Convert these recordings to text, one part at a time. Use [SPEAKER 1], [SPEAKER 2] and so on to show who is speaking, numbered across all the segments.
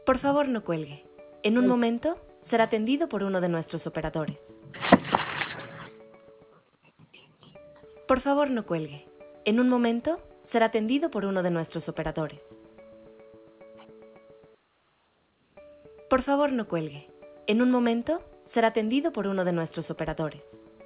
[SPEAKER 1] Por favor, no cuelgue. En un momento será atendido por uno de nuestros operadores. Por favor, no cuelgue. En un momento será atendido por uno de nuestros operadores. Por favor, no cuelgue. En un momento será atendido por uno de nuestros operadores.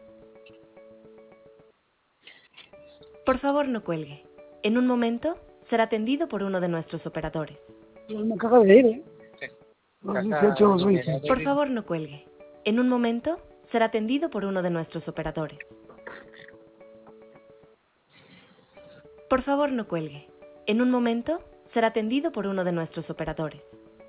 [SPEAKER 1] Por favor, no cuelgue. En un momento será atendido por uno de nuestros operadores.
[SPEAKER 2] Me acaba de ir, ¿eh? Los 18, los 20.
[SPEAKER 1] Por favor, no cuelgue. En un momento será atendido por uno de nuestros operadores. Por favor, no cuelgue. En un momento será atendido por uno de nuestros operadores.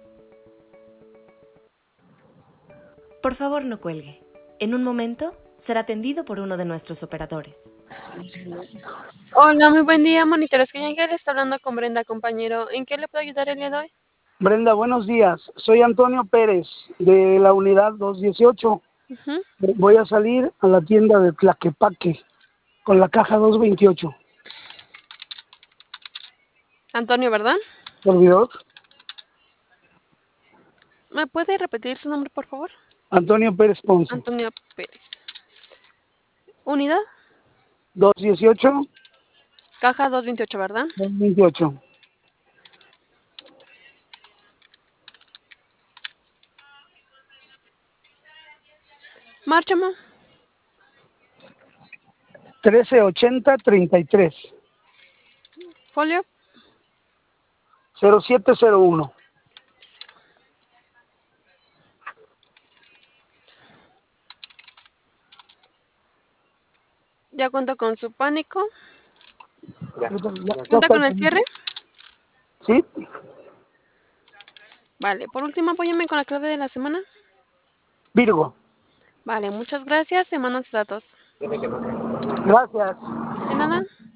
[SPEAKER 1] Por favor, no cuelgue. En un momento será atendido por uno de nuestros operadores.
[SPEAKER 3] Hola, muy buen día, monitores. Ángel está hablando con Brenda, compañero. ¿En qué le puedo ayudar el día de hoy?
[SPEAKER 2] Brenda, buenos días. Soy Antonio Pérez, de la unidad 218.
[SPEAKER 3] Ujú.
[SPEAKER 2] Voy a salir a la tienda de Tlaquepaque con la caja 228.
[SPEAKER 3] Antonio, ¿verdad?
[SPEAKER 2] ¿Servidor?
[SPEAKER 3] ¿Me puede repetir su nombre, por favor?
[SPEAKER 2] Antonio Pérez Ponce.
[SPEAKER 3] Antonio Pérez. ¿Unidad?
[SPEAKER 2] 218,
[SPEAKER 3] Caja 228, ¿verdad?
[SPEAKER 2] 228.
[SPEAKER 3] Márchame.
[SPEAKER 2] 1380-33.
[SPEAKER 3] Folio.
[SPEAKER 2] 0701.
[SPEAKER 3] Ya cuento con su pánico.
[SPEAKER 2] Ya
[SPEAKER 3] ¿Cuenta
[SPEAKER 2] está
[SPEAKER 3] con el cierre?
[SPEAKER 2] ¿Sí?
[SPEAKER 3] Vale. Por último, apóyame con la clave de la semana.
[SPEAKER 2] Virgo.
[SPEAKER 3] Vale, muchas gracias. Se mandan sus datos.
[SPEAKER 2] Gracias.
[SPEAKER 3] De nada.